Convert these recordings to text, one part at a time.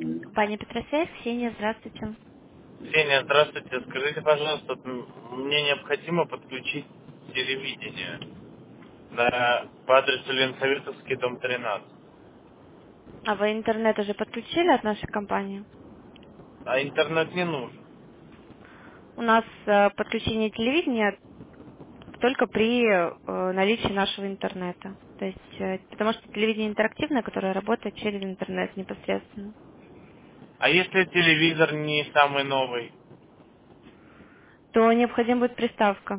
Компания Петросвязь, Ксения, здравствуйте. Ксения, здравствуйте. Скажите, пожалуйста, мне необходимо подключить телевидение по адресу Ленсоветовский, дом 13. А вы интернет уже подключили от нашей компании? А интернет не нужен. У нас подключение телевидения только при наличии нашего интернета. То есть, потому что телевидение интерактивное, которое работает через интернет непосредственно, А если телевизор не самый новый? то необходима будет приставка.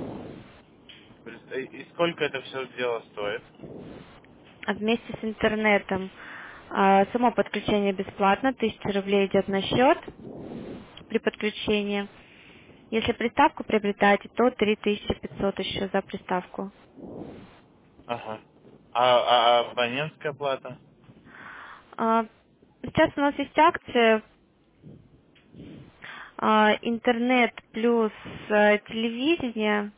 И сколько это все дело стоит? А вместе с интернетом само подключение бесплатно, 1000 рублей идет на счет при подключении. Если приставку приобретаете, то 3500 еще за приставку. Ага. А абонентская плата? А, Сейчас у нас есть акция интернет плюс телевидение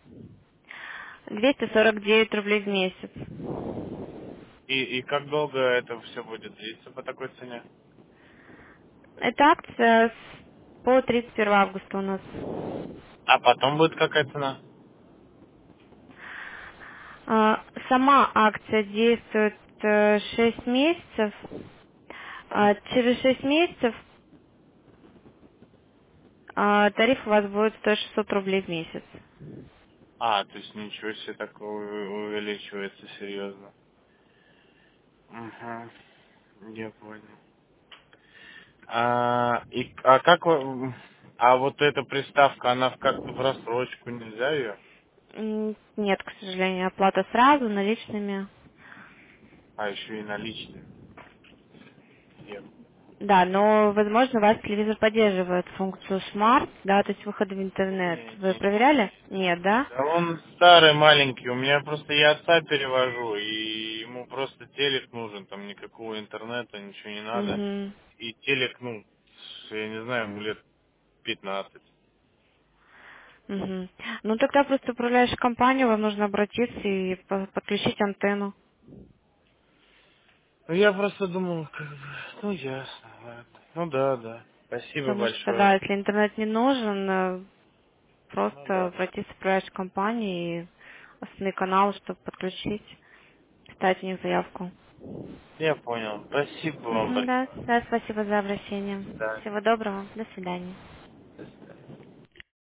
249 рублей в месяц. И как долго это все будет длиться по такой цене? Это акция по 31 августа у нас. А потом будет какая цена? Сама акция действует 6 месяцев. Через 6 месяцев тариф у вас будет стоить 600 рублей в месяц. А, то есть ничего себе такого увеличивается серьезно. Угу, я понял. А как а вот эта приставка, она как-то в рассрочку нельзя ее? Нет, к сожалению, оплата сразу, наличными. А еще и наличные. Е- Да, но, возможно, у вас телевизор поддерживает функцию Smart, да, то есть выхода в интернет. Не, Вы не, не, проверяли? не. Нет, да? Да он старый, маленький. У меня просто я отца перевожу, и ему просто телек нужен, там никакого интернета, ничего не надо. Угу. И телек, ну, я не знаю, ему лет 15. Угу. Ну, тогда просто управляющая компания, вам нужно обратиться и подключить антенну. Ну, я просто думал, как бы, ну, ясно, ладно. Ну, да, да. Спасибо Потому что, большое. да, если интернет не нужен, Ну, просто да. обратиться в управляющую компанию и основные каналы, чтобы подключить, ставить у них заявку. Я понял. Спасибо вам Мгм, да, большое. да, спасибо за До обращение. свидания. Всего доброго, до свидания.